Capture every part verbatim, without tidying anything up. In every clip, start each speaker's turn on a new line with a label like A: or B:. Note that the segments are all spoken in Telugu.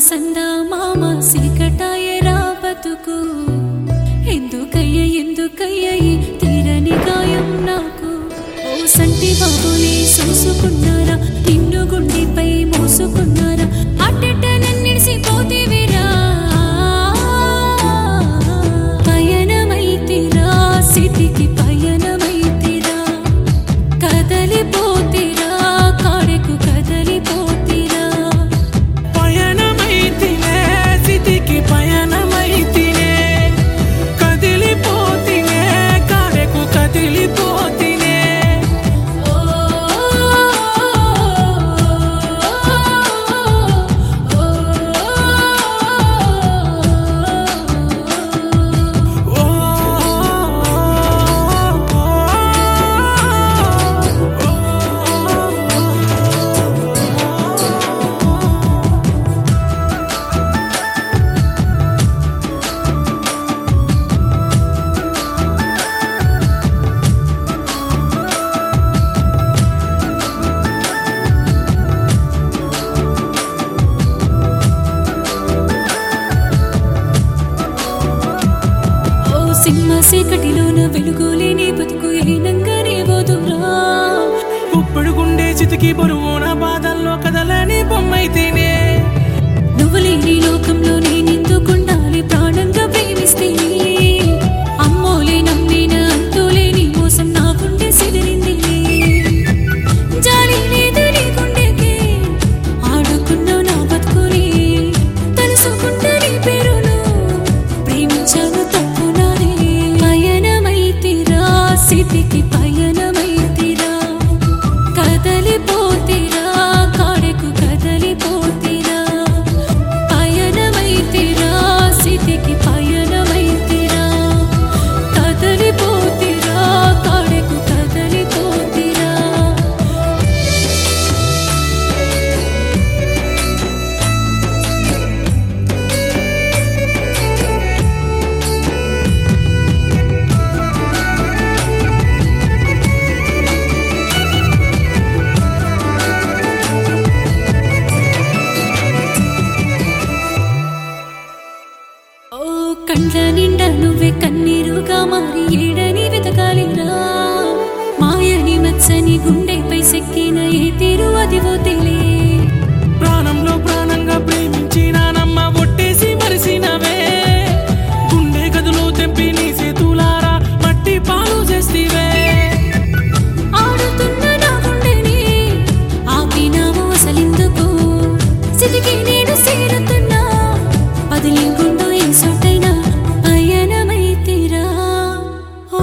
A: సందా మామ సీకటాయరా బతుకు ఎందుకయ్య ఎందుకయ్య తీరని గాయం నాకు ఓ సంటి బాబుని చూసుకున్నారా నిన్ను గుండెపై మోసుకున్నారా అట్టెట్ట నన్నిడిసిపోతేవిరా పయనమైతిరా సిటికి పయనమైతిరా కదలిపోతిరా కాడకు కదలిపోతిరా
B: పయనమైతినే సిటికి పయనమైతినే కదిలిపోతినే కాడకు కదిలిపోతినే
A: సింహ సీకటిలోన వెలుగులేని బతుకు ఏనంగానే వదురా
B: గుప్పుడు గుండె చితికి బరువున బాధల్లో కదలని బొమ్మైతేనే
A: నువ్వు లేని లోకంలో నేనెందుకుండాలి ప్రాణంగా ప్రేమిస్తే అమ్మోలే నమ్మిన అంతులేని మోసం నా గుండె సిదిరింది జాలి లేదు నీ గుండెకి ఆడుకున్నావు నా బతుకుని తలుసుకుంటా నీ పేరును ప్రేమించాను తప్పు నాదే పయనమైతిరా సిటికి పయనమైతిరా కదలిపోతిరా కాడకు కదలిపోతిరా పయనమైతిరా సిటికి పయనమైతిరా కదలిపోతిరా కాడకు కదలిపోతిరా ఓ కండ్ల నిండా నువ్వే కన్నీరుగా మారి ఏడని వెతకాలిరా మాయని మచ్చని గుండెపై సెక్కిన ఏ తీరు అదివో తెలే
B: ప్రాణంలో ప్రాణంగా ప్రేమించిన నమ్మ ఒట్టేసి మరిసినవే గుండె గదులు తెంపి నీ చేతులారా మట్టి పాలు చేస్తివే
A: ఆడుతున్న నా గుండెని ఆపినావు అసలెందుకు సిటికి నేను చేరుతున్నా పదిలి గుండు ఏ సొట్టైనా పయనమైతిరా ఓ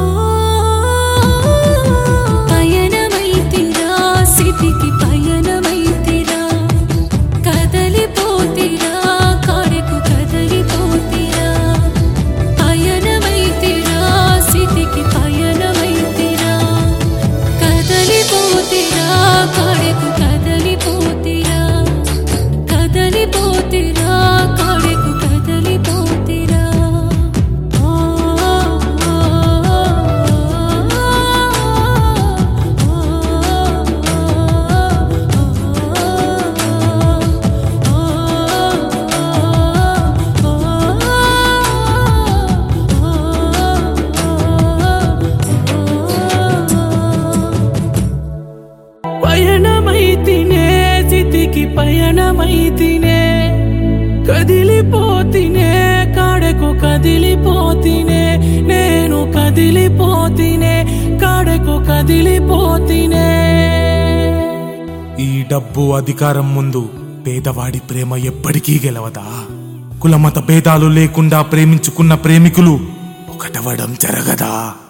A: పయనమైతిరా సిటికి పయనమైతిరా కదలిపోతిరా కాడకు కదలిపోతిరా పయనమైతిరా సిటికి పయనమైతిరా కదలిపోతిరా కాడకు కదలిపోతిరా కదలిపోతిరా కాడకు కదలిపోతిరా ఓ
B: పయనమైతినే సిటికి పయనమైతినే కదిలిపోతినే కాడకు కదిలిపోతినే నేను కదిలిపోతినే కాడకు కదిలిపోతినే
C: ఈ డబ్బు అధికారం ముందు పేదవాడి ప్రేమ ఎప్పటికీ గెలవదా? కులమత భేదాలు లేకుండా ప్రేమించుకున్న ప్రేమికులు ఒకటవడం జరగదా?